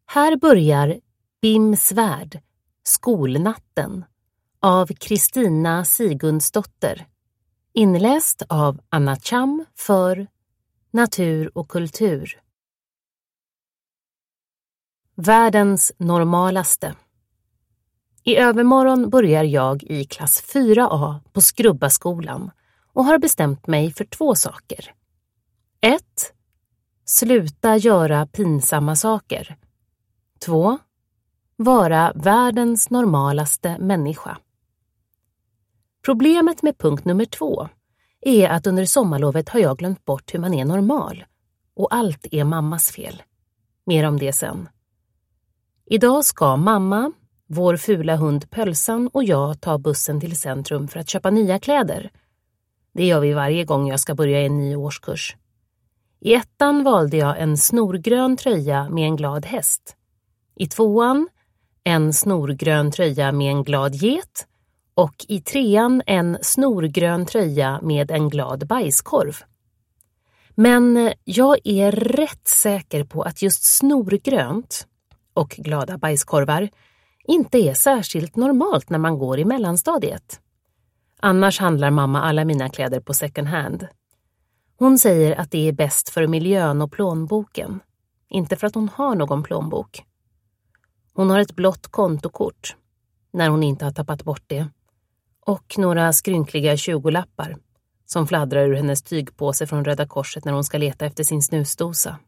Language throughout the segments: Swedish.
Här börjar Bims värld, skolnatten, av Kristina Sigundsdotter. Inläst av Anna Cham för Natur och kultur. Världens normalaste. I övermorgon börjar jag i klass 4A på Skrubbaskolan och har bestämt mig för 2 saker. 1. Sluta göra pinsamma saker. 2. Vara världens normalaste människa. Problemet med punkt nummer 2 är att under sommarlovet har jag glömt bort hur man är normal. Och allt är mammas fel. Mer om det sen. Idag ska mamma, vår fula hund Pölsan och jag ta bussen till centrum för att köpa nya kläder. Det gör vi varje gång jag ska börja en ny årskurs. I 1:an valde jag en snorgrön tröja med en glad häst. I 2:an en snorgrön tröja med en glad get. Och i 3:an en snorgrön tröja med en glad bajskorv. Men jag är rätt säker på att just snorgrönt och glada bajskorvar inte är särskilt normalt när man går i mellanstadiet. Annars handlar mamma alla mina kläder på second hand. Hon säger att det är bäst för miljön och plånboken. Inte för att hon har någon plånbok. Hon har ett blått kontokort, när hon inte har tappat bort det. Och några skrynkliga 20-lappar som fladdrar ur hennes tygpåse från Röda Korset när hon ska leta efter sin snusdosa.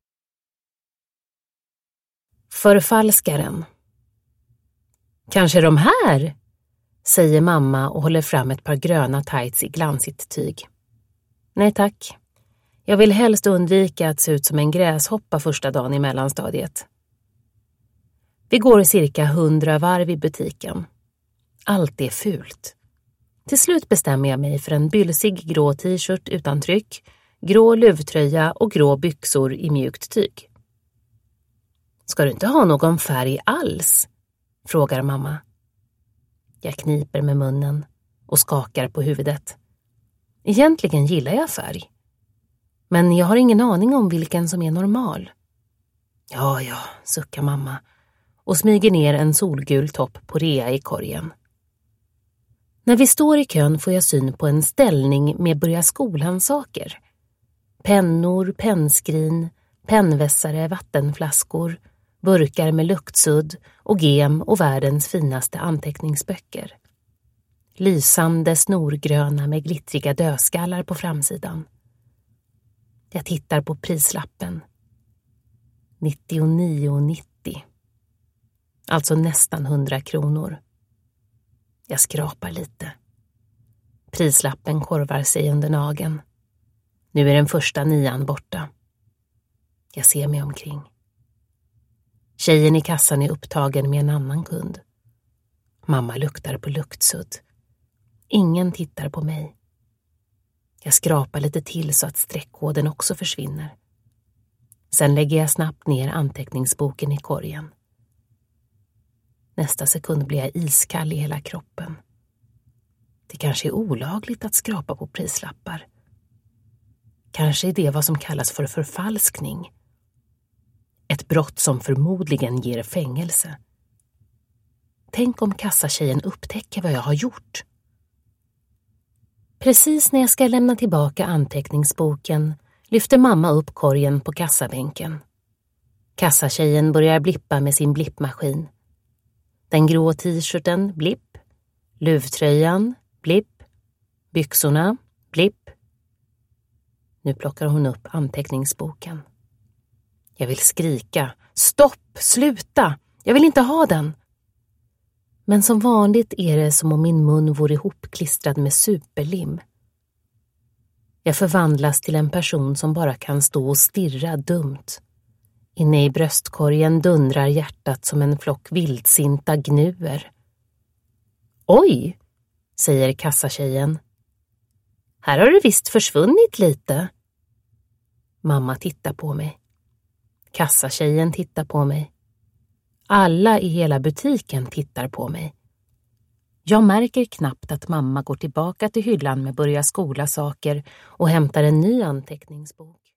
Förfalskaren. Kanske de här, säger mamma och håller fram ett par gröna tights i glansigt tyg. Nej tack. Jag vill helst undvika att se ut som en gräshoppa första dagen i mellanstadiet. Vi går cirka 100 varv i butiken. Allt är fult. Till slut bestämmer jag mig för en bylsig grå t-shirt utan tryck, grå luvtröja och grå byxor i mjukt tyg. Ska du inte ha någon färg alls? Frågar mamma. Jag kniper med munnen och skakar på huvudet. Egentligen gillar jag färg. Men jag har ingen aning om vilken som är normal. Ja, suckar mamma och smyger ner en solgul topp på rea i korgen. När vi står i kön får jag syn på en ställning med börja skolan-saker. Pennor, pennskrin, pennvässare, vattenflaskor, burkar med luktsudd och gem och världens finaste anteckningsböcker. Lysande snorgröna med glittriga dödskallar på framsidan. Jag tittar på prislappen. 99,90. Alltså nästan 100 kronor. Jag skrapar lite. Prislappen korvar sig under nageln. Nu är den första 9:an borta. Jag ser mig omkring. Tjejen i kassan är upptagen med en annan kund. Mamma luktar på luktsudd. Ingen tittar på mig. Jag skrapar lite till så att streckkoden också försvinner. Sen lägger jag snabbt ner anteckningsboken i korgen. Nästa sekund blir jag iskall i hela kroppen. Det kanske är olagligt att skrapa på prislappar. Kanske är det vad som kallas för förfalskning. Ett brott som förmodligen ger fängelse. Tänk om kassatjejen upptäcker vad jag har gjort. Precis när jag ska lämna tillbaka anteckningsboken lyfter mamma upp korgen på kassabänken. Kassatjejen börjar blippa med sin blippmaskin. Den grå t-shirten, blipp. Luvtröjan, blipp. Byxorna, blipp. Nu plockar hon upp anteckningsboken. Jag vill skrika. Stopp, sluta! Jag vill inte ha den! Men som vanligt är det som om min mun vore ihopklistrad med superlim. Jag förvandlas till en person som bara kan stå och stirra dumt. Inne i bröstkorgen dundrar hjärtat som en flock vildsinta gnuer. Oj, säger kassatjejen. Här har det visst försvunnit lite. Mamma tittar på mig. Kassatjejen tittar på mig. Alla i hela butiken tittar på mig. Jag märker knappt att mamma går tillbaka till hyllan med börja skola saker och hämtar en ny anteckningsbok.